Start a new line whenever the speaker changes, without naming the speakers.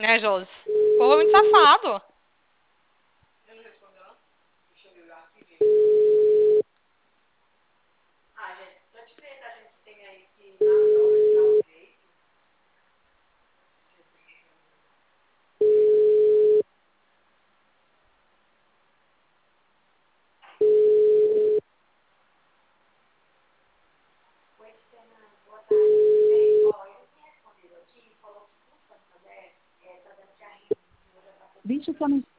É, Josi. O povo é muito safado.
Deixa eu